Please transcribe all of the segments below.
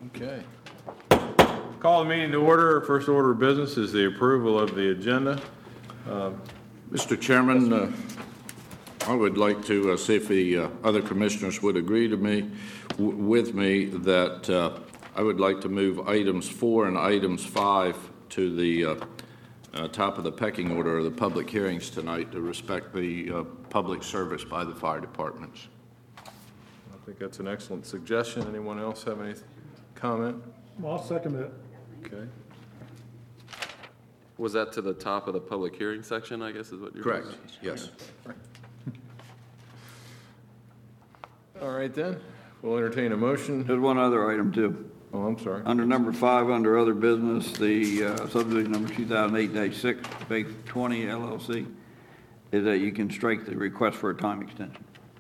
Okay. Call the meeting to order. First order of business is the approval of the agenda. Mr. Chairman, I would like to see if the other commissioners would agree to with me that I would like to move items 4 and items 5 to the top of the pecking order of the public hearings tonight to respect the public service by the fire departments. I think that's an excellent suggestion. Anyone else have any comment? Well, I'll second that. Okay. Was that to the top of the public hearing section, I guess is what you're Correct, saying? yes. All right, then. We'll entertain a motion. There's one other item, too. Oh, I'm sorry. Under number 5, under other business, the subdivision number 2008-6, Base 20 LLC, is that you can strike the request for a time extension.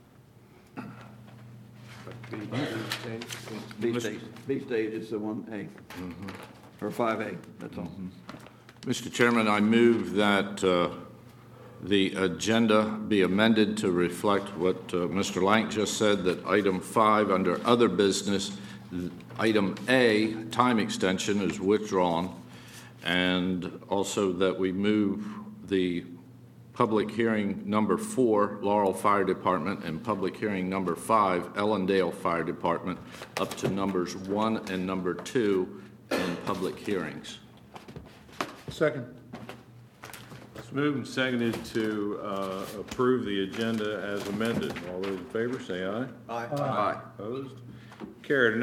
B state is the 1A, or 5A, that's all. Mr. Chairman, I move that the agenda be amended to reflect what Mr. Lank just said, that item 5 under other business, item A, time extension, is withdrawn, and also that we move the public hearing number 4, Laurel Fire Department, and public hearing number 5, Ellendale Fire Department, up to numbers 1 and number 2 in public hearings. Second. It's moved and seconded to approve the agenda as amended. All those in favor say aye. Aye. Opposed? Carried.